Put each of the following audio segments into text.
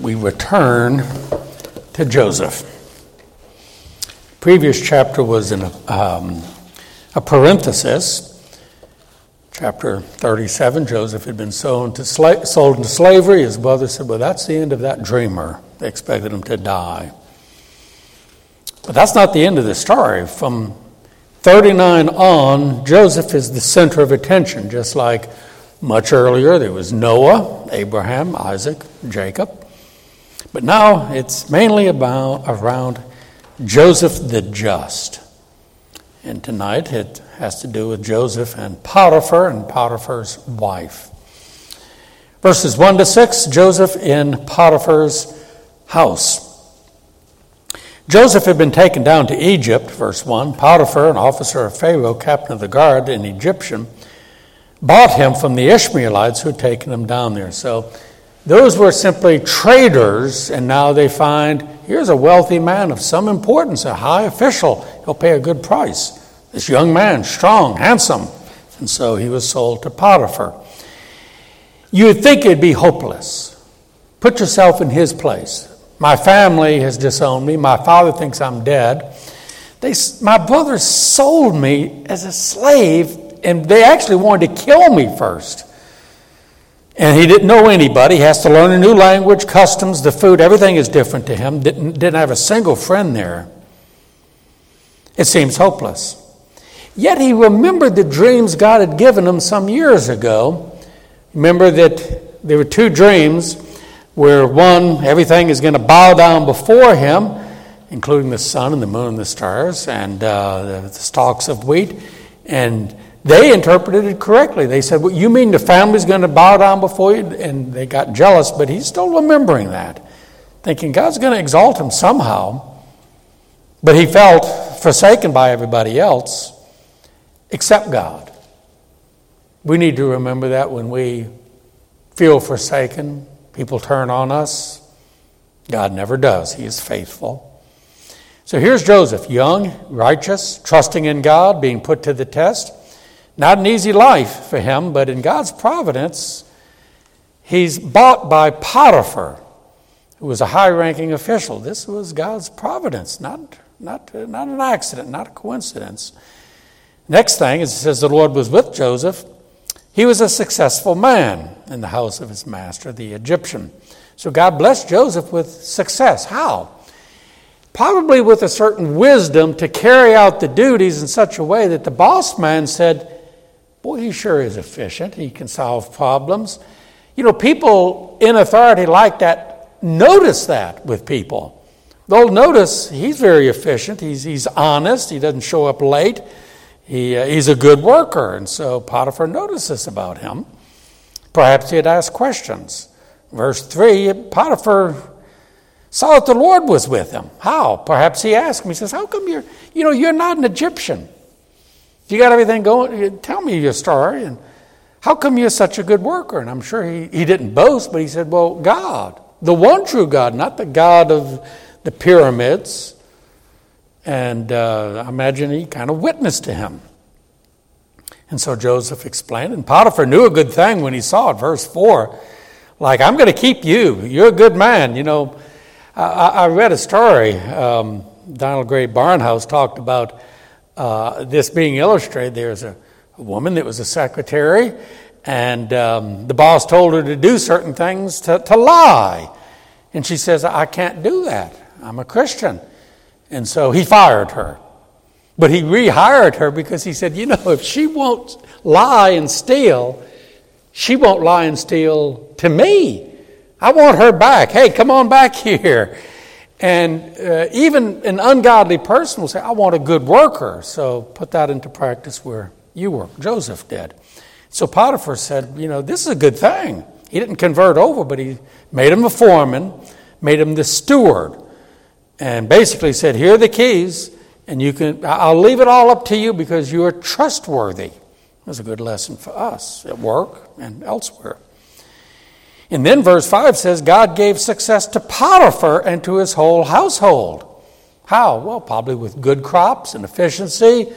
we return to Joseph. Previous chapter was in a parenthesis. Chapter 37, Joseph had been sold into slavery. His brother said, well, that's the end of that dreamer. They expected him to die. But that's not the end of the story. From 39 on, Joseph is the center of attention, just like much earlier there was Noah, Abraham, Isaac, Jacob. But now it's mainly around Joseph the just. And tonight it has to do with Joseph and Potiphar's wife. Verses 1 to 6, Joseph in Potiphar's house. Joseph had been taken down to Egypt, verse 1. Potiphar, an officer of Pharaoh, captain of the guard, an Egyptian, bought him from the Ishmaelites who had taken him down there. So those were simply traders, and now they find, here's a wealthy man of some importance, a high official. He'll pay a good price. This young man, strong, handsome. And so he was sold to Potiphar. You would think it'd be hopeless. Put yourself in his place. My family has disowned me. My father thinks I'm dead. My brothers sold me as a slave, and they actually wanted to kill me first. And he didn't know anybody. He has to learn a new language, customs, the food. Everything is different to him. Didn't have a single friend there. It seems hopeless. Yet he remembered the dreams God had given him some years ago. Remember that there were two dreams where one, everything is going to bow down before him, including the sun and the moon and the stars and the stalks of wheat. And they interpreted it correctly. They said, well, you mean the family's going to bow down before you? And they got jealous, but he's still remembering that, thinking God's going to exalt him somehow. But he felt forsaken by everybody else except God. We need to remember that when we feel forsaken, people turn on us. God never does. He is faithful. So here's Joseph, young, righteous, trusting in God, being put to the test. Not an easy life for him, but in God's providence, he's bought by Potiphar, who was a high-ranking official. This was God's providence, not an accident, not a coincidence. Next thing is it says the Lord was with Joseph. He was a successful man in the house of his master, the Egyptian. So God blessed Joseph with success. How? Probably with a certain wisdom to carry out the duties in such a way that the boss man said, boy, he sure is efficient. He can solve problems. You know, people in authority like that notice that with people. They'll notice he's very efficient. He's honest. He doesn't show up late. He's a good worker. And so Potiphar notices about him. Perhaps he had asked questions. Verse 3, Potiphar saw that the Lord was with him. How? Perhaps he asked him. He says, how come you're not an Egyptian? You got everything going. Tell me your story. And how come you're such a good worker? And I'm sure he didn't boast, but he said, well, God, the one true God, not the God of the pyramids. And I imagine he kind of witnessed to him. And so Joseph explained, and Potiphar knew a good thing when he saw it. Verse 4, like, I'm going to keep you. You're a good man. You know, I read a story. Donald Gray Barnhouse talked about this being illustrated. There's a woman that was a secretary, and the boss told her to do certain things to lie. And she says, I can't do that. I'm a Christian. And so he fired her. But he rehired her because he said, if she won't lie and steal, she won't lie and steal to me. I want her back. Hey, come on back here. And even an ungodly person will say, I want a good worker. So put that into practice where you work. Joseph did. So Potiphar said, this is a good thing. He didn't convert over, but he made him a foreman, made him the steward. And basically said, here are the keys, and I'll leave it all up to you because you are trustworthy. It was a good lesson for us at work and elsewhere. And then verse 5 says, God gave success to Potiphar and to his whole household. How? Well, probably with good crops and efficiency,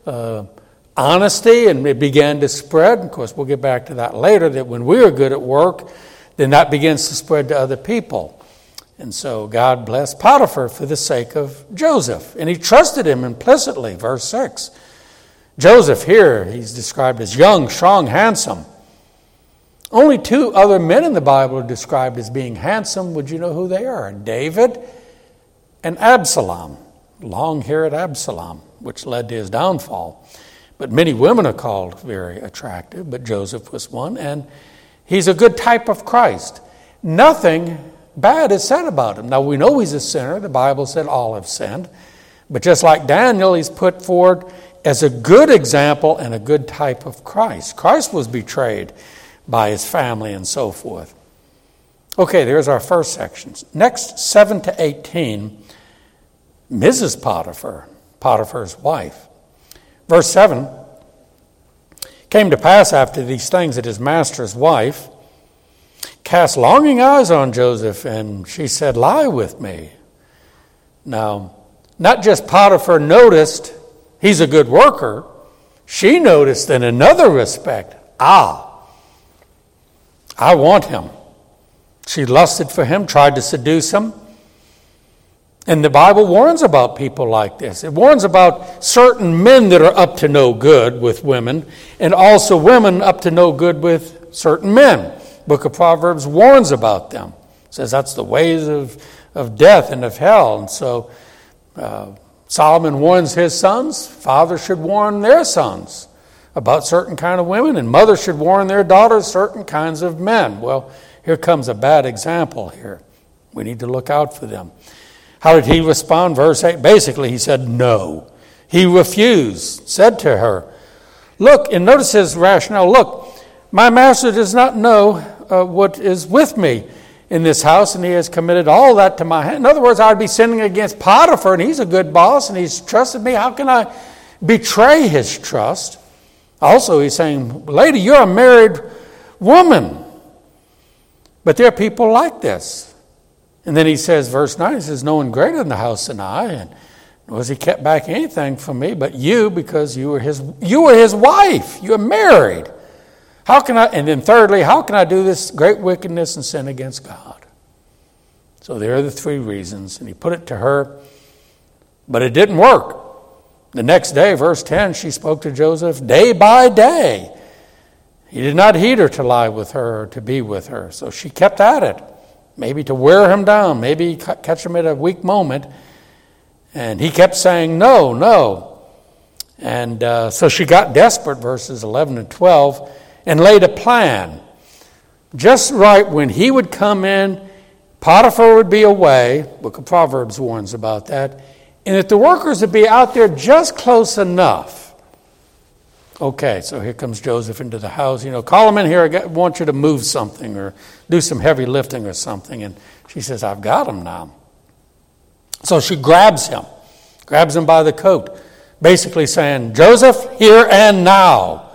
honesty, and it began to spread. Of course, we'll get back to that later, that when we are good at work, then that begins to spread to other people. And so God blessed Potiphar for the sake of Joseph. And he trusted him implicitly, verse 6. Joseph here, he's described as young, strong, handsome. Only 2 other men in the Bible are described as being handsome. Would you know who they are? David and Absalom. Long-haired Absalom, which led to his downfall. But many women are called very attractive, but Joseph was one, and he's a good type of Christ. Nothing bad is said about him. Now, we know he's a sinner. The Bible said all have sinned. But just like Daniel, he's put forward as a good example and a good type of Christ. Christ was betrayed by his family and so forth. Okay, there's our first sections. Next, 7 to 18, Mrs. Potiphar, Potiphar's wife. Verse 7, came to pass after these things that his master's wife cast longing eyes on Joseph, and she said, lie with me. Now, not just Potiphar noticed he's a good worker, she noticed in another respect, I want him. She lusted for him, tried to seduce him. And the Bible warns about people like this. It warns about certain men that are up to no good with women, and also women up to no good with certain men. Book of Proverbs warns about them. It says that's the ways of death and of hell. And so Solomon warns his sons. Fathers should warn their sons about certain kind of women, and mothers should warn their daughters certain kinds of men. Well, here comes a bad example here. We need to look out for them. How did he respond? Verse 8, basically he said no. He refused, said to her, look, and notice his rationale, look, my master does not know what is with me in this house, and he has committed all that to my hand. In other words, I would be sinning against Potiphar, and he's a good boss, and he's trusted me. How can I betray his trust? Also, he's saying, lady, you're a married woman. But there are people like this. And then he says, verse 9, he says, no one greater in the house than I, and nor has he kept back anything from me but you, because you were his wife. You're married. How can I, and then thirdly, how can I do this great wickedness and sin against God? So there are the 3 reasons, and he put it to her, but it didn't work. The next day, verse 10, she spoke to Joseph day by day. He did not heed her to lie with her or to be with her, so she kept at it. Maybe to wear him down, maybe catch him at a weak moment. And he kept saying, no, no. And so she got desperate, verses 11 and 12, and laid a plan. Just right when he would come in, Potiphar would be away. Book of Proverbs warns about that. And that the workers would be out there just close enough. Okay, so here comes Joseph into the house. Call him in here. I want you to move something or do some heavy lifting or something. And she says, I've got him now. So she grabs him by the coat, basically saying, Joseph, here and now.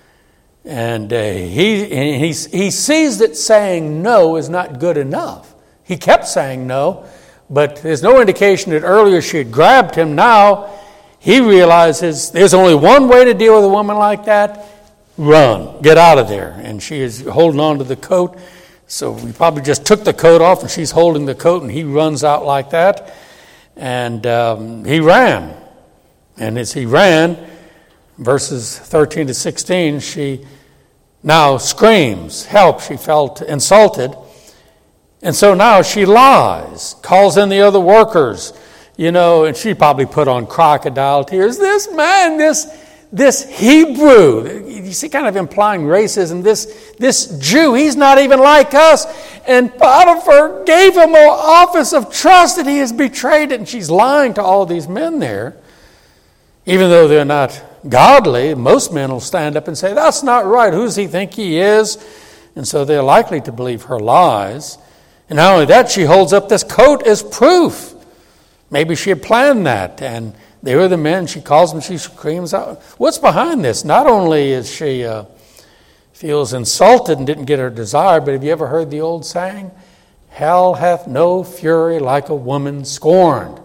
And he sees that saying no is not good enough. He kept saying no, but there's no indication that earlier she had grabbed him. Now he realizes there's only one way to deal with a woman like that. Run. Get out of there. And she is holding on to the coat. So we probably just took the coat off, and she's holding the coat, and he runs out like that. And he ran. And as he ran, verses 13 to 16, she now screams, help. She felt insulted. And so now she lies, calls in the other workers, and she probably put on crocodile tears. This man, this Hebrew, you see, kind of implying racism, this Jew, he's not even like us. And Potiphar gave him an office of trust, and he has betrayed it. And she's lying to all these men there. Even though they're not godly, most men will stand up and say, that's not right. Who does he think he is? And so they're likely to believe her lies. And not only that, she holds up this coat as proof. Maybe she had planned that, and they were the men. She calls them, she screams out. What's behind this? Not only is she feels insulted and didn't get her desire, but have you ever heard the old saying? Hell hath no fury like a woman scorned.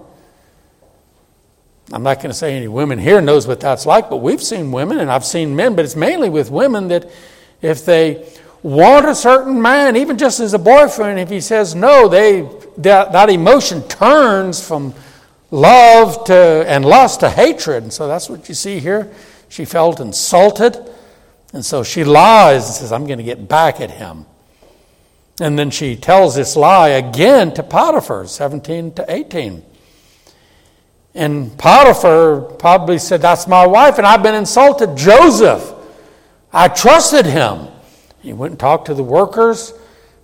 I'm not going to say any women here knows what that's like, but we've seen women, and I've seen men, but it's mainly with women that if they want a certain man, even just as a boyfriend, if he says no, they that emotion turns from love and lust to hatred. And so that's what you see here. She felt insulted. And so she lies and says, I'm going to get back at him. And then she tells this lie again to Potiphar, 17 to 18. And Potiphar probably said, that's my wife, and I've been insulted. Joseph, I trusted him. He went and talked to the workers,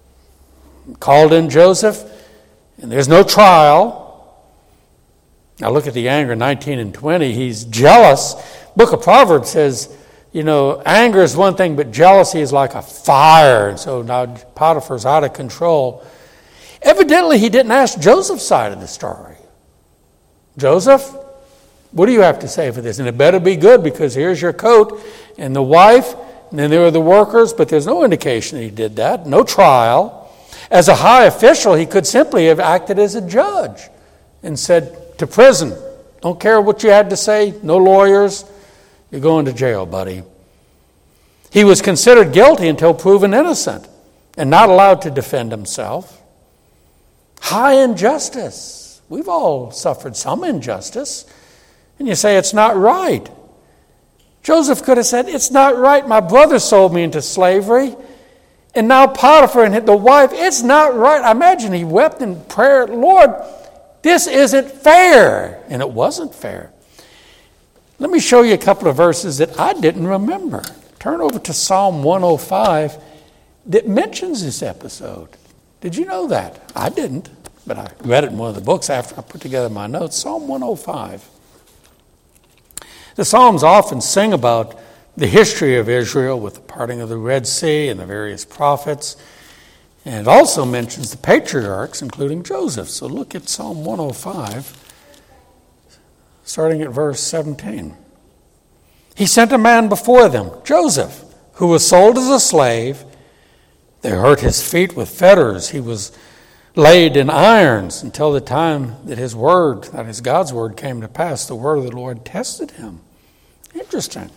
called in Joseph, and there's no trial. Now look at the anger, 19 and 20. He's jealous. Book of Proverbs says, anger is one thing, but jealousy is like a fire. And so now Potiphar's out of control. Evidently, he didn't ask Joseph's side of the story. Joseph, what do you have to say for this? And it better be good, because here's your coat and the wife, and then there were the workers, but there's no indication he did that. No trial. As a high official, he could simply have acted as a judge and said, to prison. Don't care what you had to say. No lawyers. You're going to jail, buddy. He was considered guilty until proven innocent and not allowed to defend himself. High injustice. We've all suffered some injustice. And you say, it's not right. Joseph could have said, it's not right. My brother sold me into slavery. And now Potiphar and the wife, it's not right. I imagine he wept in prayer, Lord, this isn't fair. And it wasn't fair. Let me show you a couple of verses that I didn't remember. Turn over to Psalm 105 that mentions this episode. Did you know that? I didn't, but I read it in one of the books after I put together my notes. Psalm 105. The Psalms often sing about the history of Israel with the parting of the Red Sea and the various prophets. And it also mentions the patriarchs, including Joseph. So look at Psalm 105. Starting at verse 17. He sent a man before them, Joseph, who was sold as a slave. They hurt his feet with fetters. He was laid in irons until the time that his word, that is God's word, came to pass. The word of the Lord tested him. Interesting.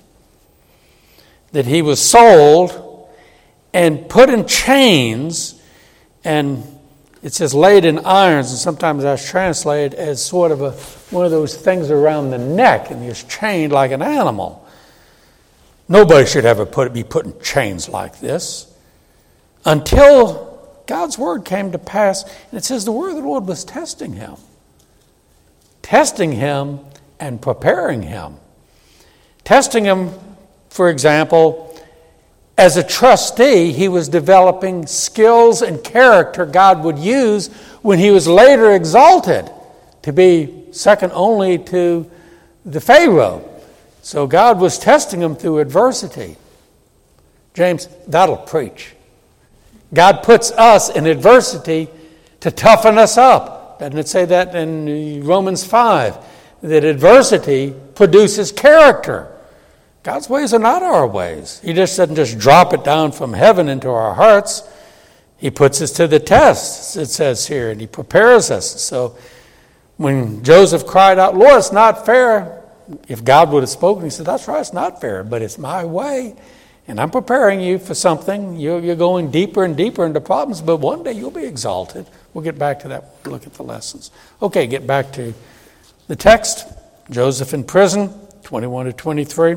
That he was sold and put in chains, and it says laid in irons, and sometimes that's translated as sort of one of those things around the neck, and he's chained like an animal. Nobody should ever be put in chains like this until God's word came to pass. And it says the word of the Lord was testing him and preparing him. Testing him, for example, as a trustee, he was developing skills and character God would use when he was later exalted to be second only to the Pharaoh. So God was testing him through adversity. James, that'll preach. God puts us in adversity to toughen us up. Doesn't it say that in Romans 5? That adversity produces character. God's ways are not our ways. He just doesn't just drop it down from heaven into our hearts. He puts us to the test, it says here, and he prepares us. So when Joseph cried out, Lord, it's not fair. If God would have spoken, he said, that's right, it's not fair, but it's my way. And I'm preparing you for something. You're going deeper and deeper into problems, but one day you'll be exalted. We'll get back to that when we look at the lessons. Okay, get back to the text. Joseph in prison, 21 to 23.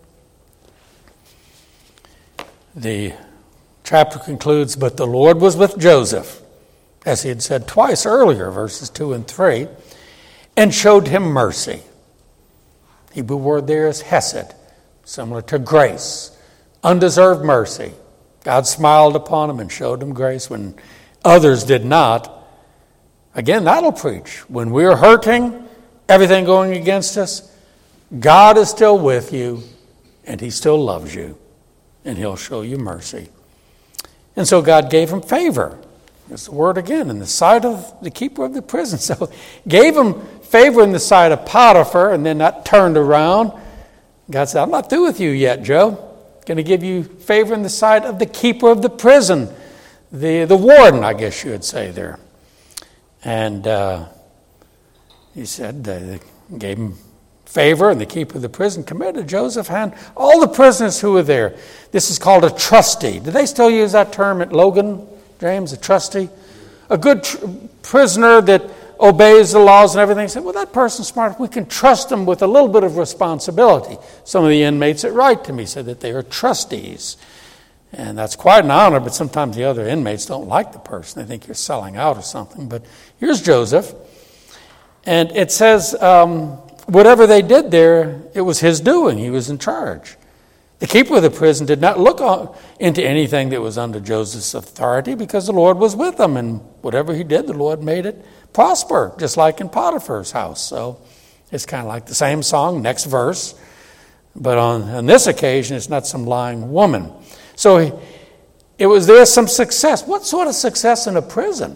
The chapter concludes, but the Lord was with Joseph, as he had said twice earlier, verses 2 and 3, and showed him mercy. Hebrew word there is hesed, similar to grace, undeserved mercy. God smiled upon him and showed him grace when others did not. Again, that'll preach. When we're hurting, everything going against us, God is still with you, and he still loves you. And he'll show you mercy. And so God gave him favor. There's the word again, in the sight of the keeper of the prison. So gave him favor in the sight of Potiphar, and then that turned around. God said, I'm not through with you yet, Joe. Going to give you favor in the sight of the keeper of the prison, the warden, I guess you would say there. And he said, they gave him favor, and the keeper of the prison committed Joseph's hand all the prisoners who were there. This is called a trustee. Do they still use that term at Logan, James, a trustee? a good prisoner that obeys the laws and everything. Say, well, that person's smart. We can trust them with a little bit of responsibility. Some of the inmates that write to me said that they are trustees. And that's quite an honor, but sometimes the other inmates don't like the person. They think you're selling out or something. But here's Joseph. And it says, whatever they did there, it was his doing. He was in charge. The keeper of the prison did not look into anything that was under Joseph's authority because the Lord was with him. And whatever he did, the Lord made it prosper, just like in Potiphar's house. So it's kind of like the same song, next verse. But on this occasion, it's not some lying woman. So there's some success. What sort of success in a prison?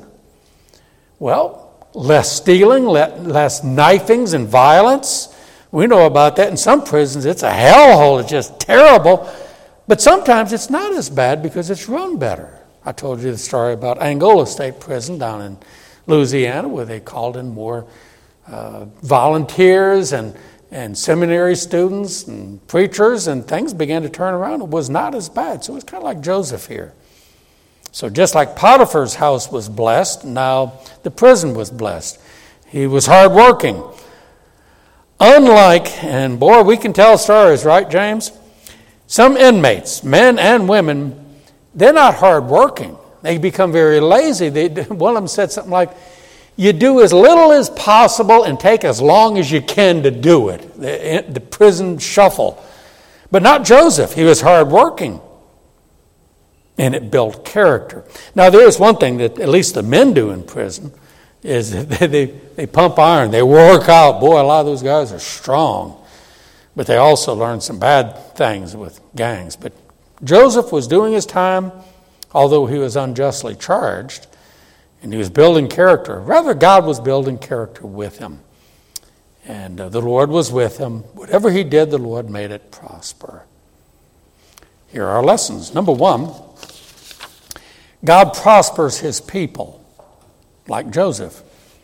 Well, less stealing, less knifings and violence. We know about that. In some prisons, it's a hellhole. It's just terrible. But sometimes it's not as bad because it's run better. I told you the story about Angola State Prison down in Louisiana, where they called in more volunteers and seminary students and preachers, and things began to turn around. It was not as bad. So it's kind of like Joseph here. So just like Potiphar's house was blessed, now the prison was blessed. He was hardworking. Unlike, and boy, we can tell stories, right, James? Some inmates, men and women, they're not hardworking. They become very lazy. One of them said something like, you do as little as possible and take as long as you can to do it. The prison shuffle. But not Joseph. He was hardworking. And it built character. Now, there's one thing that at least the men do in prison, is they pump iron. They work out. Boy, a lot of those guys are strong. But they also learn some bad things with gangs. But Joseph was doing his time, although he was unjustly charged. And he was building character. Rather, God was building character with him. And the Lord was with him. Whatever he did, the Lord made it prosper. Here are our lessons. Number one, God prospers his people, like Joseph,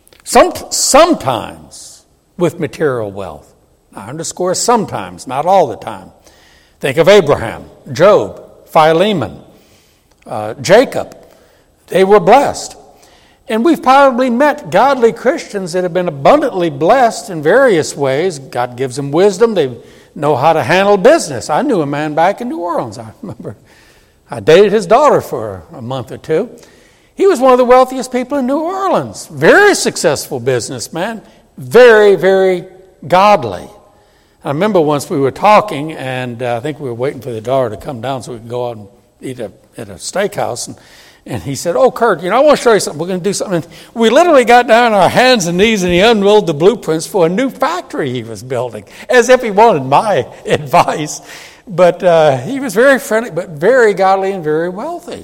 sometimes with material wealth. I underscore sometimes, not all the time. Think of Abraham, Job, Philemon, Jacob. They were blessed. And we've probably met godly Christians that have been abundantly blessed in various ways. God gives them wisdom. They know how to handle business. I knew a man back in New Orleans. I remember I dated his daughter for a month or two. He was one of the wealthiest people in New Orleans. Very successful businessman. Very, very godly. I remember once we were talking, and I think we were waiting for the daughter to come down so we could go out and eat at a steakhouse. And he said, oh, Kurt, I want to show you something. We're going to do something. And we literally got down on our hands and knees, and he unrolled the blueprints for a new factory he was building, as if he wanted my advice. But he was very friendly, but very godly and very wealthy.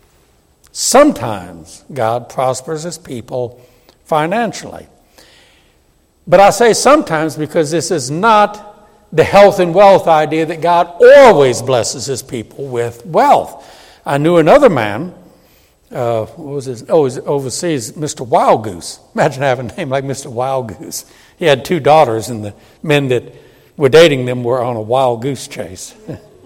Sometimes God prospers his people financially. But I say sometimes because this is not the health and wealth idea that God always blesses his people with wealth. I knew another man, what was his? Oh, he was overseas, Mr. Wild Goose. Imagine having a name like Mr. Wild Goose. He had 2 daughters, and the men that were dating them were on a wild goose chase.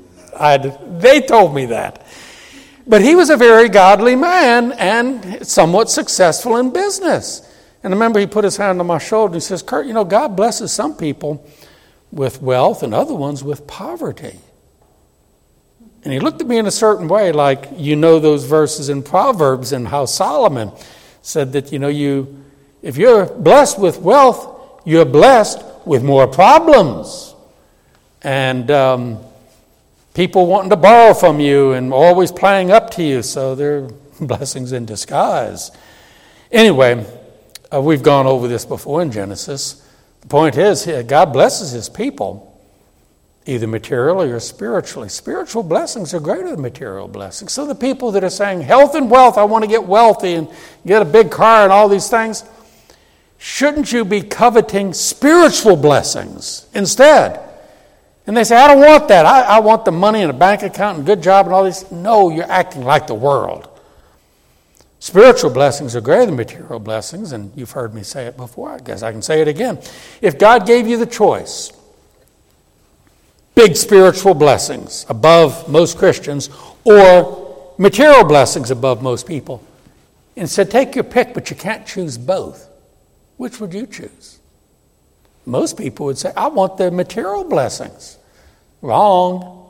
They told me that. But he was a very godly man and somewhat successful in business. And I remember he put his hand on my shoulder and he says, Kurt, God blesses some people with wealth and other ones with poverty. And he looked at me in a certain way, like those verses in Proverbs and how Solomon said that, if you're blessed with wealth, you're blessed with more problems. And people wanting to borrow from you and always playing up to you, so they're blessings in disguise. Anyway, we've gone over this before in Genesis. The point is, God blesses his people, either materially or spiritually. Spiritual blessings are greater than material blessings. So the people that are saying, health and wealth, I want to get wealthy and get a big car and all these things, shouldn't you be coveting spiritual blessings instead? And they say, I don't want that. I want the money and a bank account and a good job and all this. No, you're acting like the world. Spiritual blessings are greater than material blessings, and you've heard me say it before. I guess I can say it again. If God gave you the choice, big spiritual blessings above most Christians or material blessings above most people, and said, take your pick, but you can't choose both, which would you choose? Most people would say, I want the material blessings. Wrong.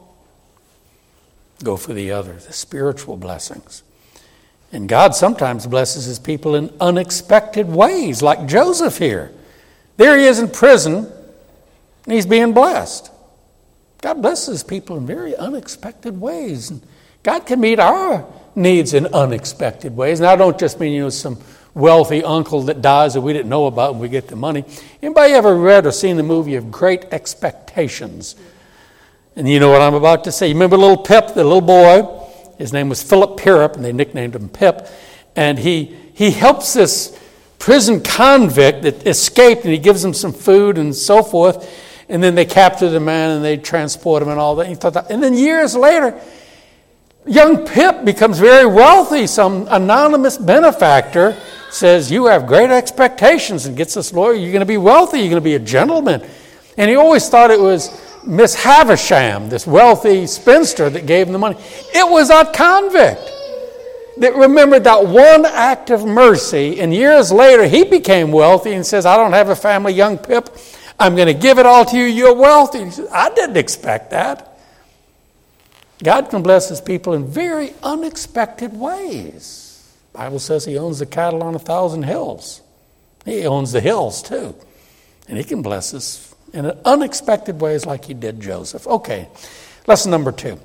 Go for the other, the spiritual blessings. And God sometimes blesses his people in unexpected ways, like Joseph here. There he is in prison, and he's being blessed. God blesses people in very unexpected ways. And God can meet our needs in unexpected ways. And I don't just mean, some wealthy uncle that dies that we didn't know about and we get the money. Anybody ever read or seen the movie of Great Expectations? And you know what I'm about to say. You remember little Pip, the little boy? His name was Philip Pirrip, and they nicknamed him Pip. And he helps this prison convict that escaped, and he gives him some food and so forth. And then they capture the man, and they transport him and all that. And then years later, young Pip becomes very wealthy. Some anonymous benefactor says, you have great expectations, and gets this lawyer. You're going to be wealthy. You're going to be a gentleman. And he always thought it was Miss Havisham, this wealthy spinster that gave him the money. It was that convict that remembered that one act of mercy, and years later he became wealthy and says, I don't have a family, young Pip. I'm going to give it all to you. You're wealthy. He says, I didn't expect that. God can bless his people in very unexpected ways. The Bible says he owns the cattle on 1,000 hills. He owns the hills too. And he can bless us in unexpected ways like he did Joseph. Okay, lesson number 2.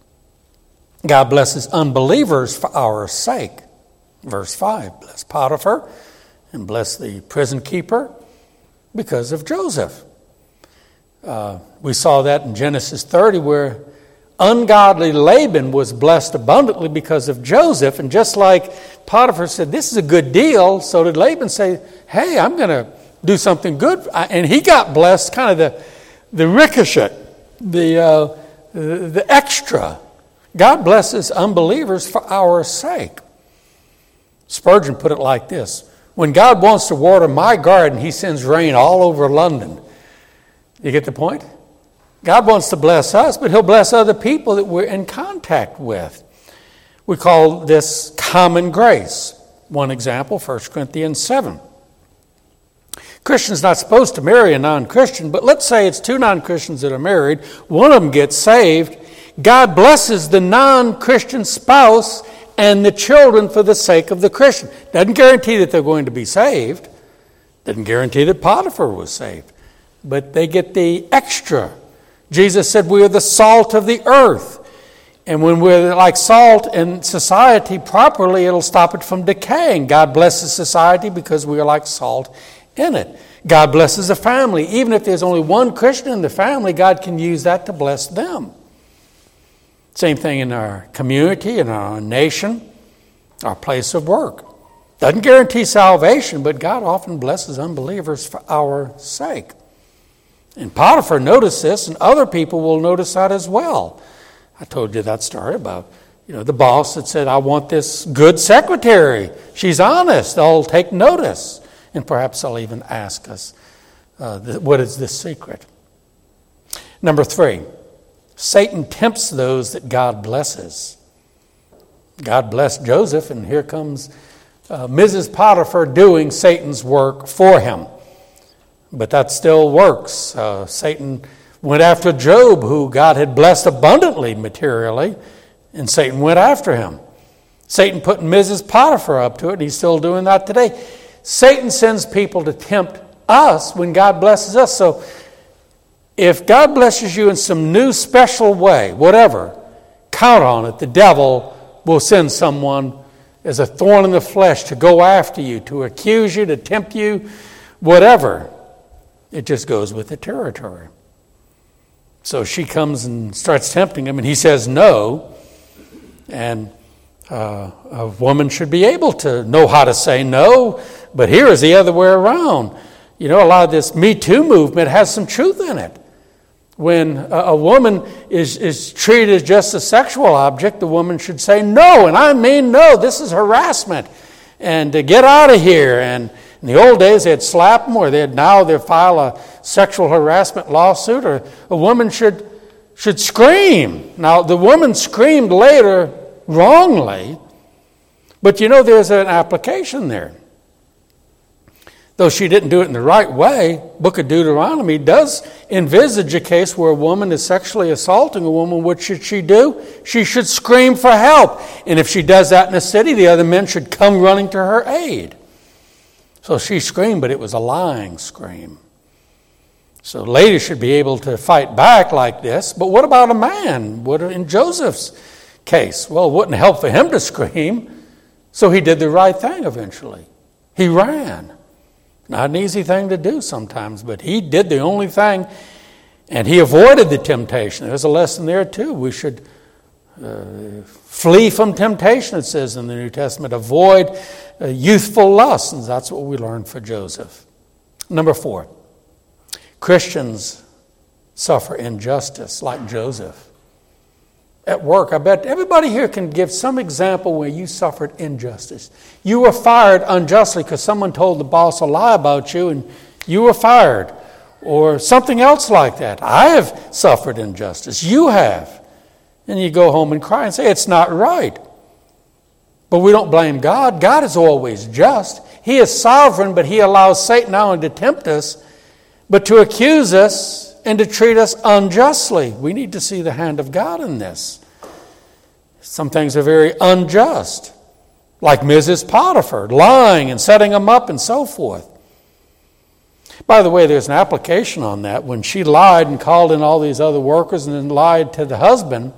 God blesses unbelievers for our sake. Verse 5, bless Potiphar and bless the prison keeper because of Joseph. We saw that in Genesis 30 where ungodly Laban was blessed abundantly because of Joseph. And just like Potiphar said, this is a good deal, so did Laban say, hey, I'm going to do something good. And he got blessed, kind of the ricochet, the extra. God blesses unbelievers for our sake. Spurgeon put it like this. When God wants to water my garden, he sends rain all over London. You get the point? God wants to bless us, but he'll bless other people that we're in contact with. We call this common grace. One example, 1 Corinthians 7. Christian's not supposed to marry a non-Christian, but let's say it's 2 non-Christians that are married. One of them gets saved. God blesses the non-Christian spouse and the children for the sake of the Christian. Doesn't guarantee that they're going to be saved. Doesn't guarantee that Potiphar was saved. But they get the extra. Jesus said we are the salt of the earth. And when we're like salt in society properly, it'll stop it from decaying. God blesses society because we are like salt in it. God blesses a family. Even if there's only one Christian in the family, God can use that to bless them. Same thing in our community, in our nation, our place of work. Doesn't guarantee salvation, but God often blesses unbelievers for our sake. And Potiphar noticed this, and other people will notice that as well. I told you that story about, the boss that said, I want this good secretary. She's honest. They'll take notice. And perhaps they'll even ask us, what is this secret? Number 3, Satan tempts those that God blesses. God blessed Joseph, and here comes Mrs. Potiphar doing Satan's work for him. But that still works. Satan went after Job, who God had blessed abundantly materially, and Satan went after him. Satan put Mrs. Potiphar up to it, and he's still doing that today. Satan sends people to tempt us when God blesses us. So if God blesses you in some new special way, whatever, count on it. The devil will send someone as a thorn in the flesh to go after you, to accuse you, to tempt you, whatever. It just goes with the territory. So she comes and starts tempting him, and he says no. And a woman should be able to know how to say no, but here is the other way around. A lot of this Me Too movement has some truth in it. When a woman is treated as just a sexual object, the woman should say no, and I mean no, this is harassment, and to get out of here. And in the old days, they'd slap them, or they'd file a sexual harassment lawsuit, or a woman should scream. Now, the woman screamed later wrongly, But there's an application there. Though she didn't do it in the right way, Book of Deuteronomy does envisage a case where a woman is sexually assaulting a woman. What should she do? She should scream for help. And if she does that in a city, the other men should come running to her aid. So she screamed, but it was a lying scream. So ladies should be able to fight back like this. But what about a man? What in Joseph's case? Well, it wouldn't help for him to scream. So he did the right thing eventually. He ran. Not an easy thing to do sometimes, but he did the only thing, and he avoided the temptation. There's a lesson there too. We should flee from temptation, it says in the New Testament. Avoid youthful lusts, and that's what we learned for Joseph. Number 4, Christians suffer injustice like Joseph. At work, I bet everybody here can give some example where you suffered injustice. You were fired unjustly because someone told the boss a lie about you and you were fired. Or something else like that. I have suffered injustice. You have. And you go home and cry and say, it's not right. But we don't blame God. God is always just. He is sovereign, but He allows Satan not only to tempt us, but to accuse us and to treat us unjustly. We need to see the hand of God in this. Some things are very unjust, like Mrs. Potiphar, lying and setting him up and so forth. By the way, there's an application on that. When she lied and called in all these other workers and then lied to the husband,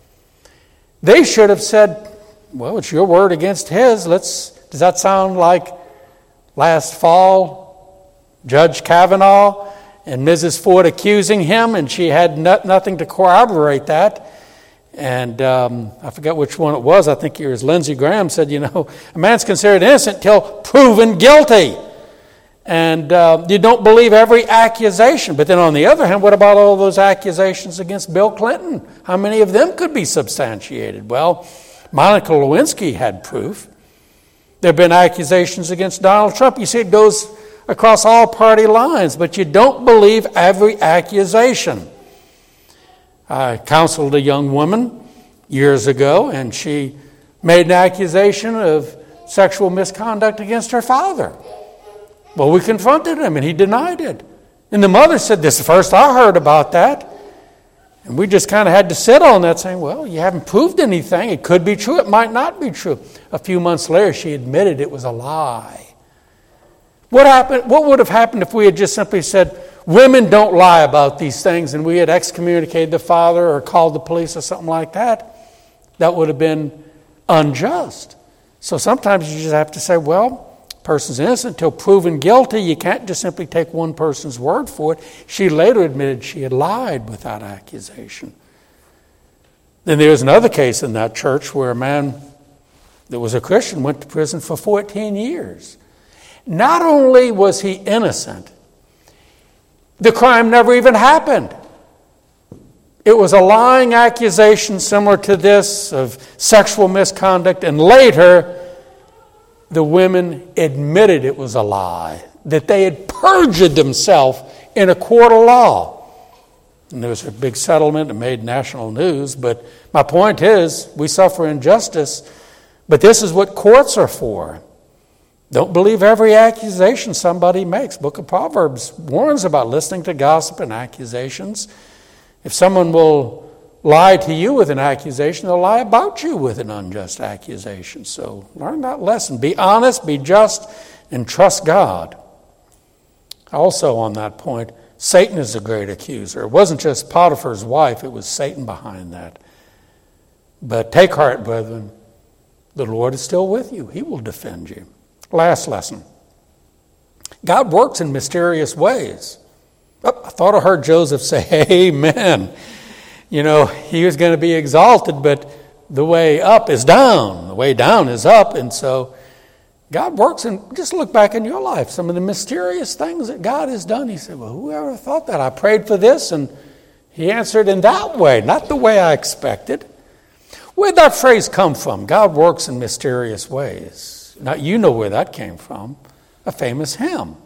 they should have said, well, it's your word against his. Does that sound like last fall, Judge Kavanaugh and Mrs. Ford accusing him, and she had nothing to corroborate that? And I forget which one it was. I think it was Lindsey Graham said, a man's considered innocent till proven guilty. And you don't believe every accusation. But then on the other hand, what about all those accusations against Bill Clinton? How many of them could be substantiated? Well, Monica Lewinsky had proof. There have been accusations against Donald Trump. You see, it goes across all party lines, but you don't believe every accusation. I counseled a young woman years ago, and she made an accusation of sexual misconduct against her father. Well, we confronted him, and he denied it. And the mother said, this is the first I heard about that. And we just kind of had to sit on that, saying, well, you haven't proved anything. It could be true. It might not be true. A few months later, she admitted it was a lie. What would have happened if we had just simply said, women don't lie about these things, and we had excommunicated the father or called the police or something like that? That would have been unjust. So sometimes you just have to say, well, person's innocent until proven guilty. You can't just simply take one person's word for it. She later admitted she had lied without accusation. Then there was another case in that church where a man that was a Christian went to prison for 14 years. Not only was he innocent, the crime never even happened. It was a lying accusation similar to this of sexual misconduct, and later the women admitted it was a lie, that they had perjured themselves in a court of law. And there was a big settlement and made national news, but my point is, we suffer injustice, but this is what courts are for. Don't believe every accusation somebody makes. Book of Proverbs warns about listening to gossip and accusations. If someone will lie to you with an accusation, they'll lie about you with an unjust accusation. So learn that lesson. Be honest, be just, and trust God. Also on that point, Satan is a great accuser. It wasn't just Potiphar's wife, it was Satan behind that. But take heart, brethren. The Lord is still with you. He will defend you. Last lesson. God works in mysterious ways. Oh, I thought I heard Joseph say, amen. He was going to be exalted, but the way up is down. The way down is up. And so God works, and just look back in your life. Some of the mysterious things that God has done. He said, well, whoever thought that? I prayed for this, and He answered in that way, not the way I expected. Where'd that phrase come from? God works in mysterious ways. Now, you know where that came from. A famous hymn.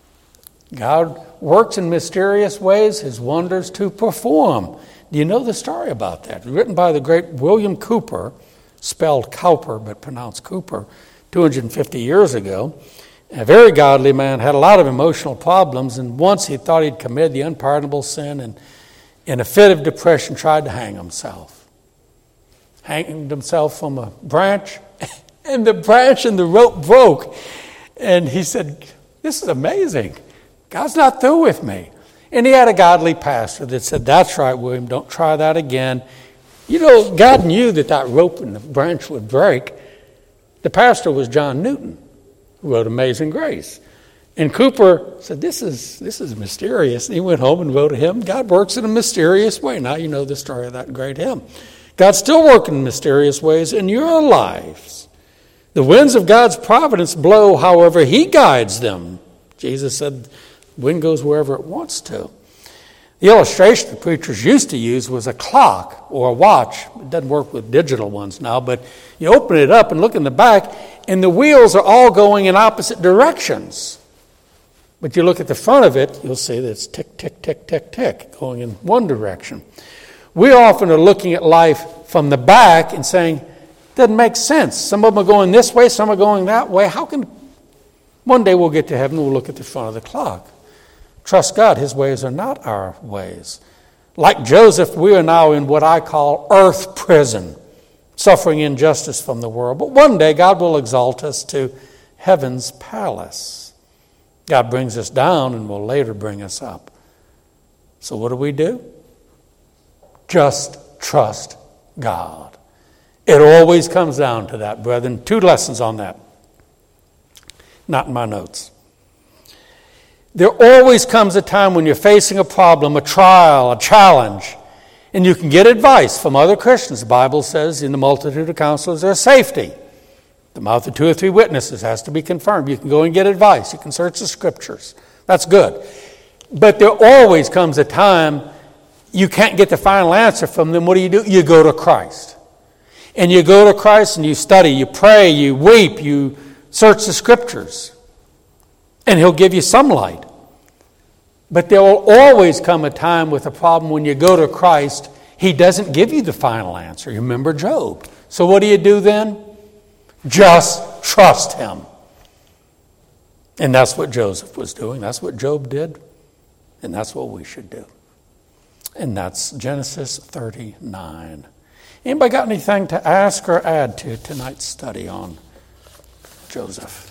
God works in mysterious ways, His wonders to perform. Do you know the story about that? Written by the great William Cowper, spelled Cowper but pronounced Cooper, 250 years ago. A very godly man, had a lot of emotional problems, and once he thought he'd committed the unpardonable sin, and in a fit of depression tried to hang himself. Hanged himself from a branch, and the branch and the rope broke. And he said, "This is amazing. God's not through with me." And he had a godly pastor that said, "That's right, William, don't try that again." You know, God knew that rope and the branch would break. The pastor was John Newton, who wrote Amazing Grace. And Cooper said, this is mysterious. And he went home and wrote a hymn. God works in a mysterious way. Now you know the story of that great hymn. God's still working in mysterious ways in your lives. The winds of God's providence blow however he guides them. Jesus said, wind goes wherever it wants to. The illustration the preachers used to use was a clock or a watch. It doesn't work with digital ones now, but you open it up and look in the back, and the wheels are all going in opposite directions. But you look at the front of it, you'll see that it's tick, tick, tick, tick, tick, going in one direction. We often are looking at life from the back and saying, doesn't make sense. Some of them are going this way, some are going that way. How can... One day we'll get to heaven, we'll look at the front of the clock. Trust God, his ways are not our ways. Like Joseph, we are now in what I call earth prison, suffering injustice from the world. But one day God will exalt us to heaven's palace. God brings us down and will later bring us up. So what do? Just trust God. It always comes down to that, brethren. 2 lessons on that. Not in my notes. There always comes a time when you're facing a problem, a trial, a challenge, and you can get advice from other Christians. The Bible says, in the multitude of counselors there's safety. The mouth of 2 or 3 witnesses has to be confirmed. You can go and get advice. You can search the scriptures. That's good. But there always comes a time you can't get the final answer from them. What do? You go to Christ. And you go to Christ and you study, you pray, you weep, you search the scriptures. And he'll give you some light. But there will always come a time with a problem when you go to Christ, he doesn't give you the final answer. You remember Job. So what do you do then? Just trust him. And that's what Joseph was doing. That's what Job did. And that's what we should do. And that's Genesis 39. Anybody got anything to ask or add to tonight's study on Joseph?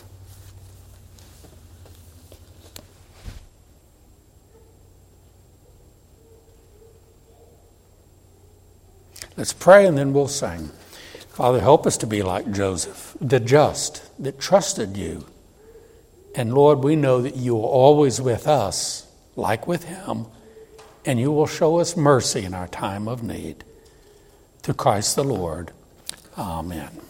Let's pray and then we'll sing. Father, help us to be like Joseph, the just, that trusted you. And Lord, we know that you are always with us, like with him, and you will show us mercy in our time of need. Through Christ the Lord. Amen.